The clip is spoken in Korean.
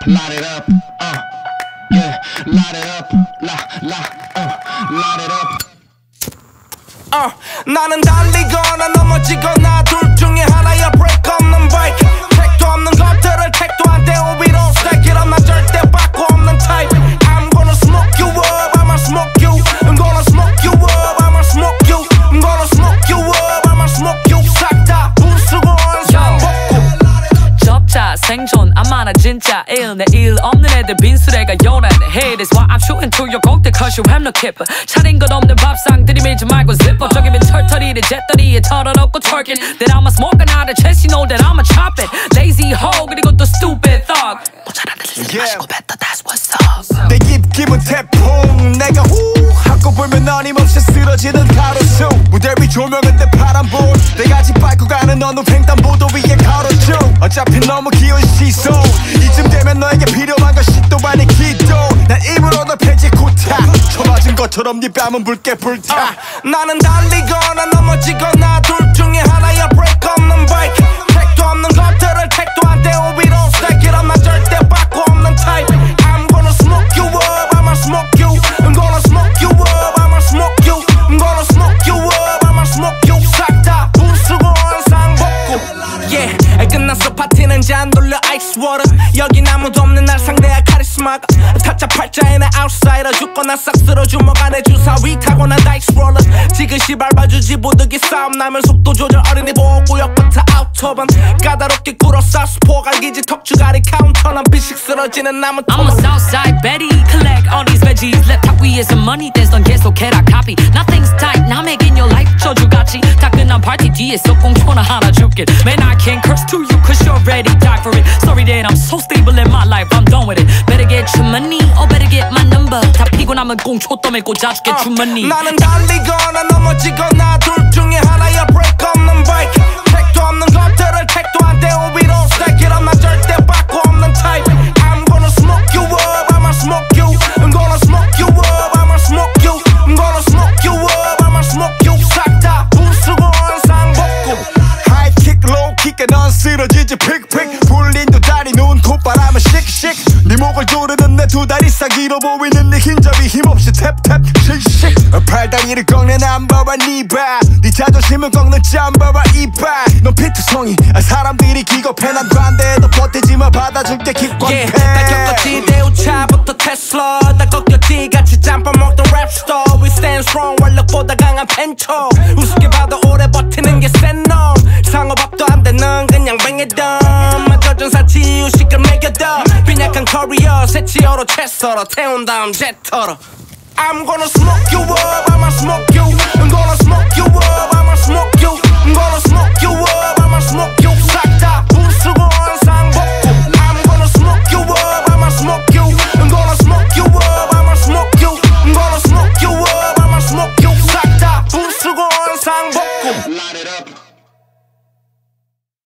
light it up, yeah, light it up, light it up. 나는 달리거나 넘어지거나 둘 중에 하나야 break 없는 bike 택도 없는 것들을 택도 안 떼고 we don't stack it up 나 절대 바꾸 없는 type I'm gonna smoke you up, I'ma smoke you I'm gonna smoke you up, I'ma smoke you I'm gonna smoke you up, I'ma smoke you 싹 다 부수고 원상 복구 접자 생존 안 많아 진짜 일 내일 없는 애들 빈수레가 요란해 Hey that's why I'm shooting to your 곡들 cause you have no keeper 차린 것 없는 밥상 들이밀지 말고 zipper 저기면 털털이를 잿더리에 털어놓고 twerking That I'm a smoker not a chest you know that I'm a chop it Lazy hoe 그리고 또 stupid thug 모자란 애들 쓰지 마시고 뱉어 that's what's up 내 입김은 태풍 내가 후 하고 불면 어림없이 쓰러지는 가로수 무대 위 조명은 내 파란불 내가 집 밟고 가는 어느 횡단보도 위에 걸어줘 어차피 너무 귀여운 시선 이쯤 되면 너에게 필요한 것이 또 아니 기도 난 입으로 너 패지 구타 쳐맞은 것처럼 네 뺨은 붉게 불타 나는 달리거나 넘어지거나 둘 중에 하나야 break 없는 bike 택도 없는 것들을 택도 안 떼고 we don't stack it up 나 절대 바꾸 없는 type I'm gonna smoke you up I'ma smoke you I'm gonna smoke you up I'ma smoke you I'm gonna smoke you up I'ma smoke you 싹 다 부수고 원상복구 Yeah 끝났어 파티는 잔 돌려 ice water 여긴 아무도 없는 날 상대할 카리스마가 타짜 팔자에 나 outsider 죽거나 싹 쓸어 주먹 안에 주사위 타고 난 다이스 롤러 지그시 밟아주지 보드기 싸움 나면 속도 조절 어린이 보호구역부터 아우터번 까다롭게 꿇어 사스포 갈기지 턱주가리 카운터는 비식 쓰러지는 나무 I'm a Southside Betty collect all these veggies 랩탑 위에서 money 댄스 넌 계속해라 copy Nothing's tight 남에겐 your life 저주같이 다 끝난 파티 뒤에서 꽁초나 하나 줄게 Man I can't curse to you cause you're ready die for it Sorry that I'm so stable in my life I'm done with it Better get your money or better get my number 다 피고 나면 꽁초 떠밀 꽂아줄게 주머니 나는 달리거나 넘어지거나 둘 중에 하나야 break 없는 bike 택도 없는 것들을 택도 안 떼고 we don't stack it up 나 절대 바꾸 없는 type I'm gonna smoke you up I'ma smoke you I'm gonna smoke you up I'ma smoke you I'm gonna smoke you up I'ma smoke you 싹 다 부수고 원상복구 high kick low kick에 넌 쓰러지지 픽픽 불린 두 다리 누운 콧바람은 씩씩 네 목을 조르는 내 두 다리 사기로 보이는 네 흰접이 힘없이 탭탭 씩씩 팔다리를 꺾는 남바와 니바 네 자존심을 꺾는 짬바와 이빨 넌 피투성이 사람들이 기겁해 난 관대해도 버티지마 받아줄게 기권해 나 겪었지 대우차부터 테슬라 다 꺾였지 같이 짬밥 먹던 랩스터 We stand strong 완력보다 강한 펜처 우습게 봐도 오래 버티는 게 센 놈 상호밥도 안 되는 그냥 뱅에덤 맞춰준 사치 이유식을 매겨둬 빈약한 커리어 새치어로 채 썰어 태운 다음 제터로 I'm gonna smoke you up I'ma smoke you I'm gonna smoke you up I'ma smoke you I'm gonna smoke you up I'ma smoke you